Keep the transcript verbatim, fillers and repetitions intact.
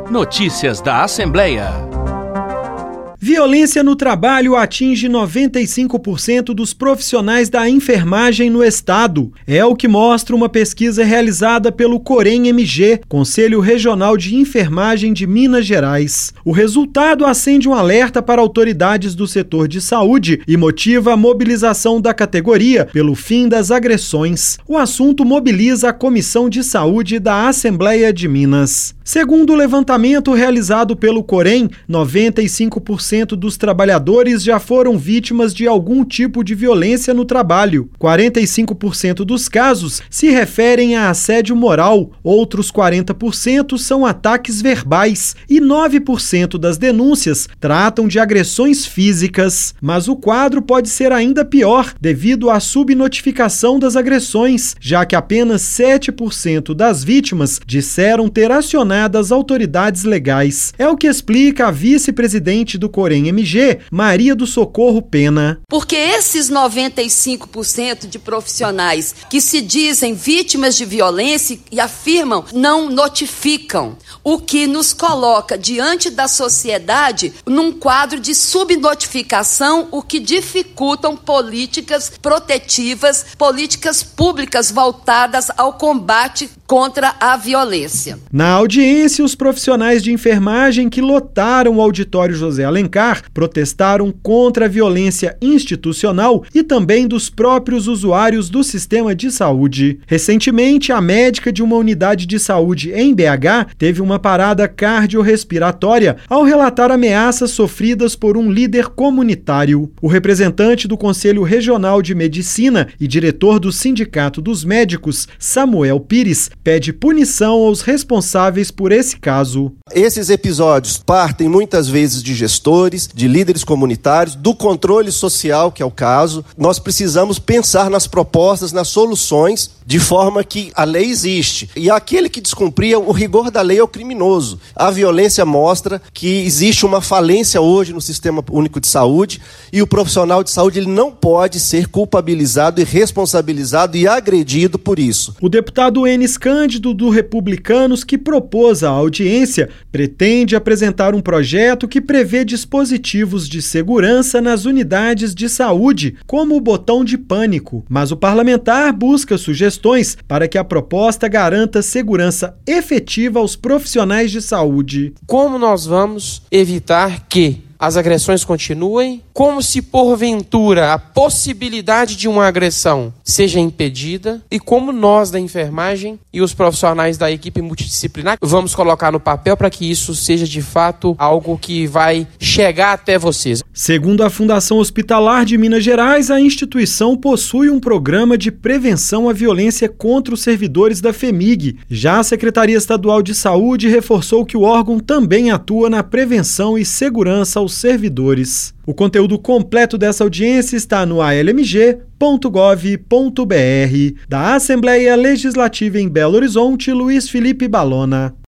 Notícias da Assembleia. Violência no trabalho atinge noventa e cinco por cento dos profissionais da enfermagem no estado. É o que mostra uma pesquisa realizada pelo Corém-M G, Conselho Regional de Enfermagem de Minas Gerais. O resultado acende um alerta para autoridades do setor de saúde e motiva a mobilização da categoria pelo fim das agressões. O assunto mobiliza a Comissão de Saúde da Assembleia de Minas. Segundo o levantamento realizado pelo Corém, noventa e cinco por cento dos trabalhadores já foram vítimas de algum tipo de violência no trabalho. quarenta e cinco por cento dos casos se referem a assédio moral, outros quarenta por cento são ataques verbais e nove por cento das denúncias tratam de agressões físicas. Mas o quadro pode ser ainda pior devido à subnotificação das agressões, já que apenas sete por cento das vítimas disseram ter acionado das autoridades legais. É o que explica a vice-presidente do Corém-M G, Maria do Socorro Pena. Porque esses noventa e cinco por cento de profissionais que se dizem vítimas de violência e afirmam não notificam, o que nos coloca diante da sociedade num quadro de subnotificação, o que dificultam políticas protetivas, políticas públicas voltadas ao combate contra a violência. Na audiência, os profissionais de enfermagem que lotaram o auditório José Alencar protestaram contra a violência institucional e também dos próprios usuários do sistema de saúde. Recentemente, a médica de uma unidade de saúde em B H teve uma parada cardiorrespiratória ao relatar ameaças sofridas por um líder comunitário. O representante do Conselho Regional de Medicina e diretor do Sindicato dos Médicos, Samuel Pires, pede punição aos responsáveis por esse caso. Esses episódios partem muitas vezes de gestores, de líderes comunitários, do controle social, que é o caso. Nós precisamos pensar nas propostas, nas soluções, de forma que a lei existe. E aquele que descumpria, o rigor da lei é o criminoso. A violência mostra que existe uma falência hoje no Sistema Único de Saúde e o profissional de saúde ele não pode ser culpabilizado e responsabilizado e agredido por isso. O deputado Enes Cândido, do Republicanos, que propôs a audiência, pretende apresentar um projeto que prevê dispositivos de segurança nas unidades de saúde, como o botão de pânico. Mas o parlamentar busca sugestões para que a proposta garanta segurança efetiva aos profissionais de saúde. Como nós vamos evitar que as agressões continuem? Como se porventura a possibilidade de uma agressão seja impedida? E como nós da enfermagem e os profissionais da equipe multidisciplinar vamos colocar no papel para que isso seja de fato algo que vai chegar até vocês? Segundo a Fundação Hospitalar de Minas Gerais, a instituição possui um programa de prevenção à violência contra os servidores da FEMIG. Já a Secretaria Estadual de Saúde reforçou que o órgão também atua na prevenção e segurança aos servidores. O conteúdo completo dessa audiência está no a l m g ponto gov ponto b r. Da Assembleia Legislativa em Belo Horizonte, Luiz Felipe Balona.